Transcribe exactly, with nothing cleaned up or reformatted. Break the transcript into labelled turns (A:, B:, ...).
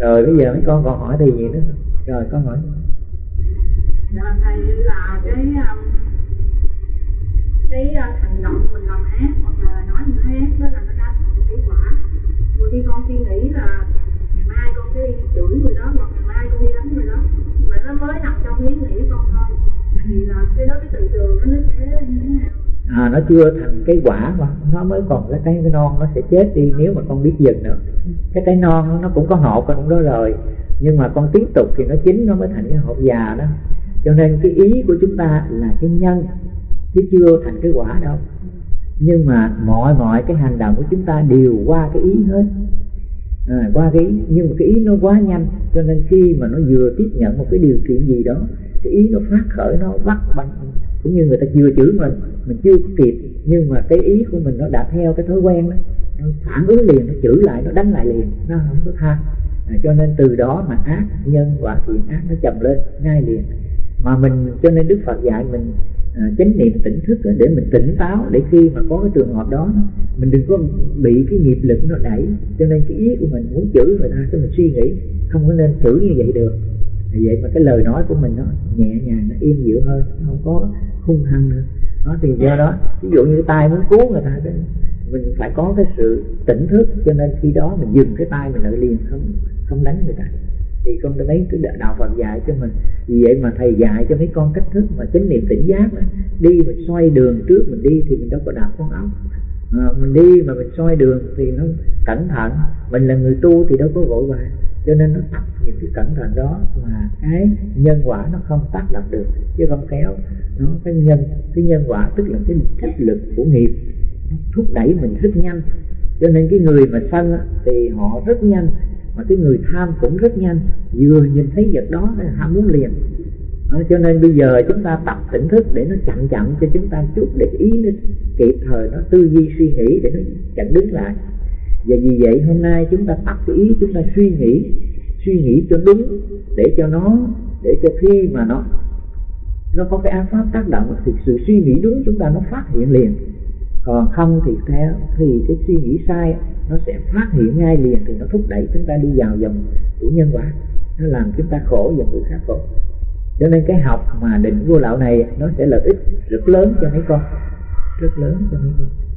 A: Rồi bây giờ mấy con còn hỏi thì gì nữa? Rồi con hỏi.
B: Dạ thầy, là cái cái hành động mình làm ác hoặc là nói mình ác đó là nó đã thành cái quả. Rồi khi con suy nghĩ là ngày mai con sẽ đi chửi người đó, hoặc ngày mai con đi đánh người đó, mà nó mới nằm trong ý nghĩ con thôi, thì là cái đó cái từ từ nó sẽ như thế nào?
A: À, nó chưa thành cái quả mà nó mới còn cái trái non, nó sẽ chết đi nếu mà con biết dừng nữa. Cái trái non nó cũng có hột con đó rồi, nhưng mà con tiếp tục thì nó chín, nó mới thành cái hột già đó. Cho nên cái ý của chúng ta là cái nhân chứ chưa thành cái quả đâu. Nhưng mà mọi mọi cái hành động của chúng ta đều qua cái ý hết, à, qua cái ý. Nhưng mà cái ý nó quá nhanh, cho nên khi mà nó vừa tiếp nhận một cái điều kiện gì đó, cái ý nó phát khởi, nó bắt bằng, cũng như người ta vừa chửi mình, mình chưa kịp, nhưng mà cái ý của mình nó đã theo cái thói quen đó, nó phản ứng liền, nó chửi lại, nó đánh lại liền, nó không có tha. À, cho nên từ đó mà ác nhân và thiện ác nó chồng lên ngay liền. Mà mình, cho nên Đức Phật dạy mình à, chánh niệm tỉnh thức đó, để mình tỉnh táo, để khi mà có cái trường hợp đó mình đừng có bị cái nghiệp lực nó đẩy. Cho nên cái ý của mình muốn chửi người ta, cái mình suy nghĩ không có nên chửi như vậy được. Vậy mà cái lời nói của mình nó nhẹ nhàng, nó êm dịu hơn, nó không có hung hăng nữa. Đó, thì do đó ví dụ như cái tay muốn cứu người ta, mình phải có cái sự tỉnh thức, cho nên khi đó mình dừng cái tay mình lại liền, không không đánh người ta. Thì con đã thấy cái đạo Phật dạy cho mình. Vì vậy mà thầy dạy cho mấy con cách thức mà chánh niệm tỉnh giác đó. Đi mình xoay đường trước mình đi thì mình đâu có đạp con ốc. À, mình đi mà mình xoay đường thì nó cẩn thận. Mình là người tu thì đâu có vội vàng, cho nên nó tập những cái cẩn thận đó mà cái nhân quả nó không tác động được, chứ không kéo nó cái nhân cái nhân quả tức là cái thích lực của nghiệp nó thúc đẩy mình rất nhanh. Cho nên cái người mà sân thì họ rất nhanh, mà cái người tham cũng rất nhanh, vừa nhìn thấy vật đó là ham muốn liền. À, cho nên bây giờ chúng ta tập tỉnh thức để nó chậm chậm cho chúng ta chút, để ý nó kịp thời, nó tư duy suy nghĩ để nó chặn đứng lại. Và vì vậy hôm nay chúng ta tập cái ý, chúng ta suy nghĩ suy nghĩ cho đúng, để cho nó để cho khi mà nó nó có cái ác pháp tác động thì sự suy nghĩ đúng chúng ta nó phát hiện liền. Còn không thì theo thì cái suy nghĩ sai nó sẽ phát hiện ngay liền, thì nó thúc đẩy chúng ta đi vào dòng của nhân quả, nó làm chúng ta khổ và người khác khổ. Cho nên cái học mà định vô lậu này nó sẽ lợi ích rất lớn cho mấy con, rất lớn cho mấy con.